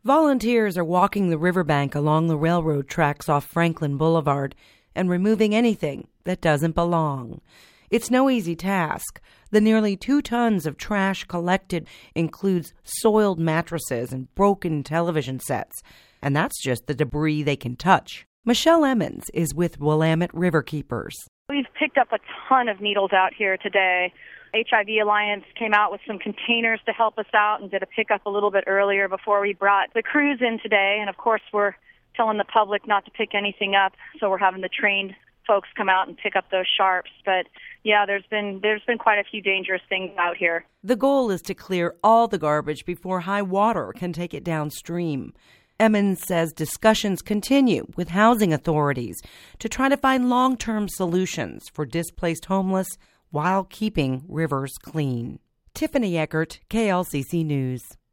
Volunteers are walking the riverbank along the railroad tracks off Franklin Boulevard and removing anything that doesn't belong. It's no easy task. The nearly 2 tons of trash collected includes soiled mattresses and broken television sets, and that's just the debris they can touch. Michelle Emmons is with Willamette Riverkeepers. We've picked up a ton of needles out here today. HIV Alliance came out with some containers to help us out and did a pickup a little bit earlier before we brought the crews in today. And of course, we're telling the public not to pick anything up, so we're having the trained folks come out and pick up those sharps. But yeah, there's been quite a few dangerous things out here. The goal is to clear all the garbage before high water can take it downstream. Emmons says discussions continue with housing authorities to try to find long-term solutions for displaced homeless while keeping rivers clean. Tiffany Eckert, KLCC News.